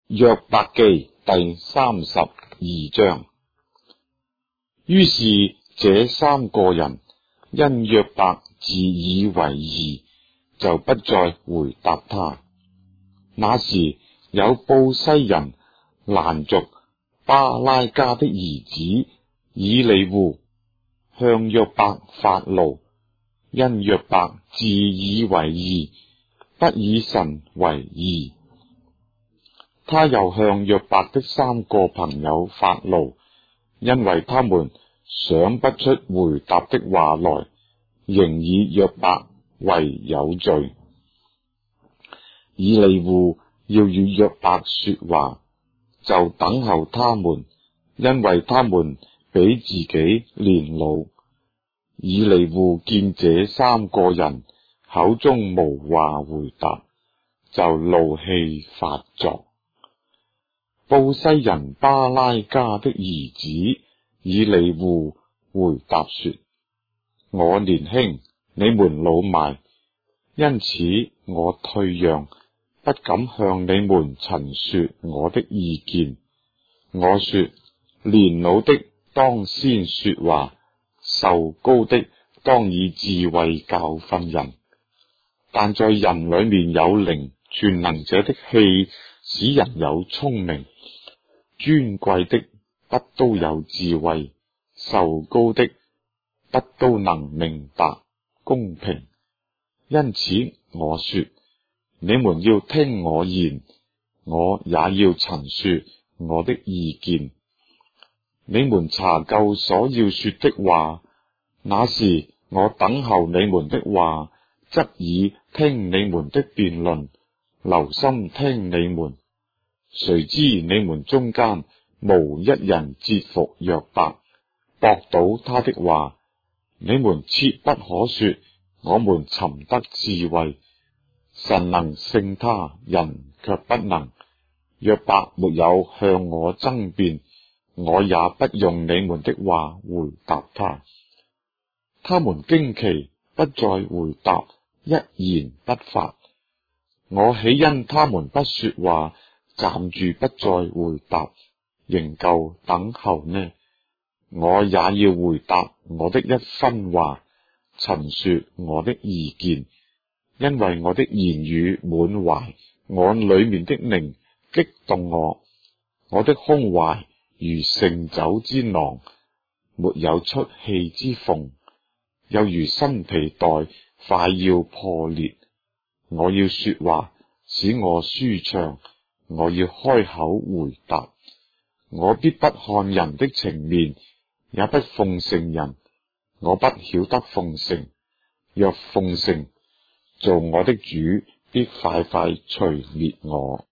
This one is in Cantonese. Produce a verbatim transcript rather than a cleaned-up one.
約伯記第三十二章。於是這三個人因約伯自以為義，就不再回答他。那時有布西人蘭族巴拉迦的兒子以利戶向約伯發怒，因約伯自以為義，不以神為義。他又向約伯的三個朋友發怒，因為他們想不出回答的話來，仍以約伯為有罪。以利戶要與約伯說話，就等候他們，因為他們比自己年老。以利戶見這三個人口中無話回答，就怒氣發作。布西人巴拉迦的兒子以利戶回答說：我年輕，你們老邁，因此我退讓，不敢向你們陳說我的意見。我說，年老的當先說話，壽高的當以智慧教訓人。但在人裏面有靈，全能者的氣使人有聰明。尊貴的不都有智慧，壽高的不都能明白公平。因此我說，你們要聽我言，我也要陳說我的意見。你們查究所要說的話，那時我等候你們的話，側耳聽你們的辯論，留心聽你們。誰知你們中間無一人折服約伯，駁倒他的話。你們切不可說，我們尋得智慧，神能勝他，人卻不能。約伯沒有向我爭辯，我也不用你們的話回答他。他們驚奇，不再回答，一言不發。我豈因他們不說話，站住不再回答，仍舊等候呢？我也要回答我的一分話，陳說我的意見，因為我的言語滿懷，我裏面的靈激動我，我的胸懷如盛酒之囊，沒有出氣之縫，又如新皮袋快要破裂。我要說話，使我舒暢，我要開口回答。我必不看人的情面，也不奉承人。我不曉得奉承，若奉承，做我的主必快快除滅我。